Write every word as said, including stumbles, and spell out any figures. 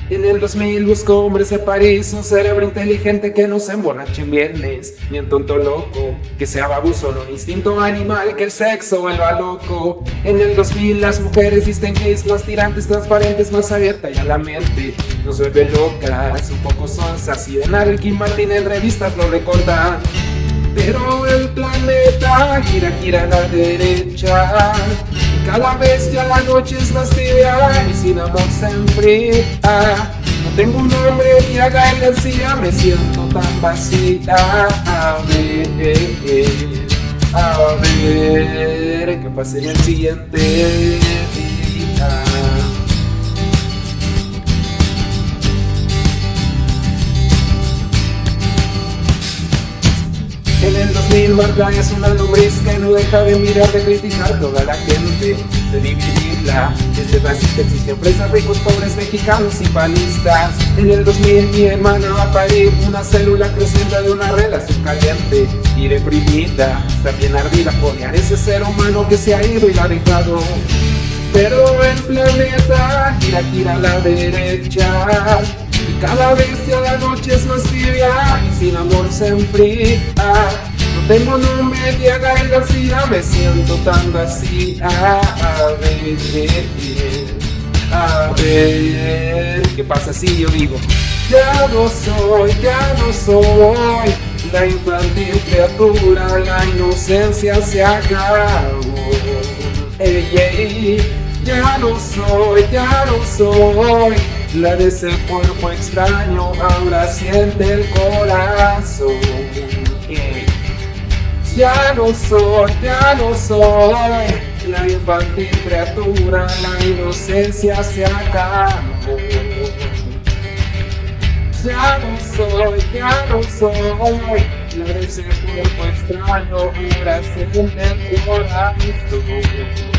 En el dos mil busco hombres de París, un cerebro inteligente que no se emborrache en viernes, ni un tonto loco, que sea baboso, no un instinto animal que el sexo vuelva loco. En el dos mil las mujeres visten gays, más tirantes, transparentes, más abiertas y a la mente nos vuelve locas, un poco sonsas y de nada el Kim Martín en revistas lo recordan. Pero el planeta gira, gira a la derecha, y cada vez ya la noche es más tibia y sin amor se enfría. No tengo un nombre ni a Gael García, me siento tan vacía. A ver, a ver, ¿qué pasa en el siguiente día? En el dos mil Marta es una lombriz que no deja de mirar, de criticar toda la gente, de dividirla. Desde racista existen empresas, ricos, pobres, mexicanos y panistas. En el dos mil mi hermana va a parir una célula creciente de una relación caliente y deprimida, está bien ardida por odiar ese ser humano que se ha ido y la ha dejado. Pero el planeta gira, gira a la derecha, y cada vez ya la noche es más tibia y sin amor se enfría. No tengo nombre ni a Gael García, me siento tan vacía. A ver, a ver, ¿qué pasa si yo digo? Ya no soy, ya no soy la infantil criatura, la inocencia se acabó. Ey, ey, ya no soy, ya no soy la de ese cuerpo extraño, ahora siente el corazón. Yeah. Ya no soy, ya no soy la infantil criatura, la inocencia se acabó. Ya no soy, ya no soy la de ese cuerpo extraño, ahora siente el corazón.